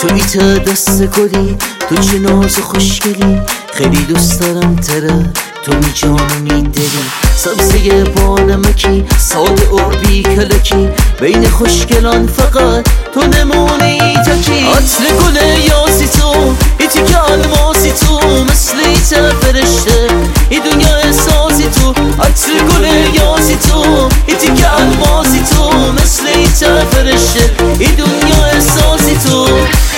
تویت دست گلی، تو چه ناز و خوشگلی، خیلی دوست دارم تره، تو می جان و می دلی. سبزه با نمکی، ساده و بی کلکی، بین خوشگلان فقط تو نمونی تکی. عطر گل یاسی تو، ایتی که الماسی تو، مثل ایت فرشته ای دنیا احساسی تو. عطر گل یاسی تو، ایتی که الماسی تو، مثل ایت فرشته ای دنیا احساسی تو.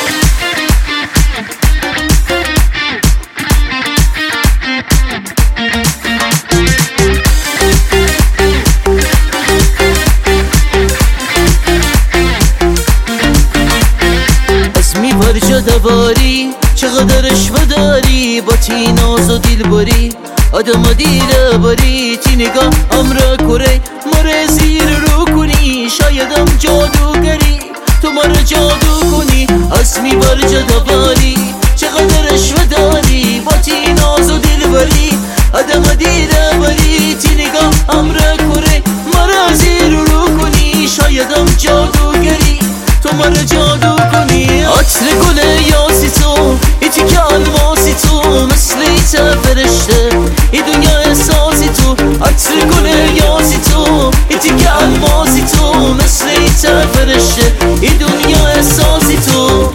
دواری چقدر رشوه داری، با تی ناز و دیل باری، آدم و دیل باری. تی نگاه امرا کره مره زیر رو کنی، شایدم جادوگری تو مره جادو کنی. از میبر جدواری چقدر رشوه داری، با تی ناز و دیل باری، آدم و دیل باری. تی نگاه امرا کره مره زیر رو کنی، شایدم جادوگری تو مره جادو کنی. عطر گل یاسی تو، ایتی که الماسی تو، مثل ایت فرشته ای دنیا احساسی تو. عطر گل یاسی تو، ایتی که الماسی تو، مثل ایت فرشته ای دنیا احساسی تو.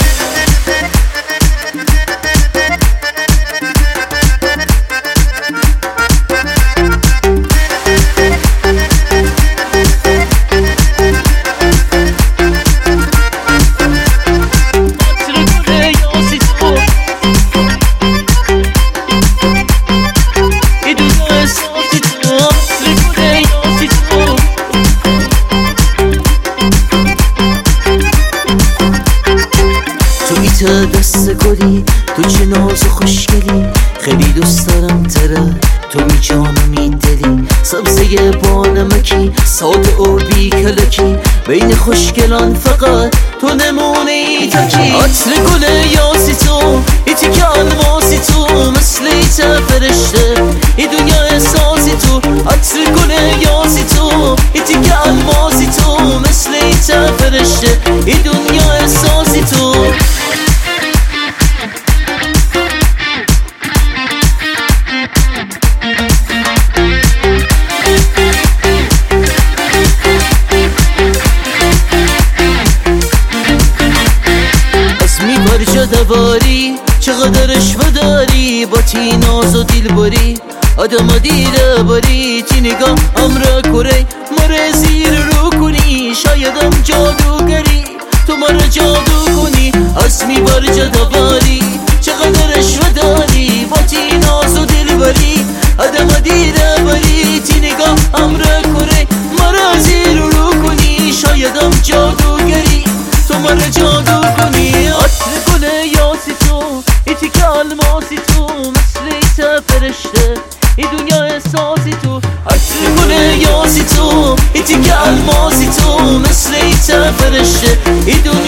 دست گلی، تو چه ناز و خوشگلی، خیلی دوست دارم تره، تو می جان و می دلی. سبزه با نمکی، ساده و بی کلکی، بین خوشگلان فقط تو نمونی تکی. عطر گل یاسی تو، ایتی که الماسی تو، مثل ایت فرشته ای دنیا احساسی تو. عطر گل یاسی تو، ایتی که الماسی تو، مثل ایت فرشته ای دنیا احساسی تو. دواری چقدر رشوه داری، با تی ناز و دیل باری، آدم و دیل باری. تی نگاه امرا کره مره زیر رو کنی، شایدم جادوگری تو مره جادو کنی. از میبر جدواری چقدر رشوه داری، با تی ناز و دیل باری، آدم و دیل باری. تی نگاه امرا کره مره زیر رو کنی، شایدم جادوگری تو مره جادو کنی. عطر گل یاسی تو، ایتی که الماسی تو، مثل ایت فرشته ای دنیا احساسی تو. عطر گل یاسی تو، ایتی که الماسی تو، مثل ایت فرشته ای دنیا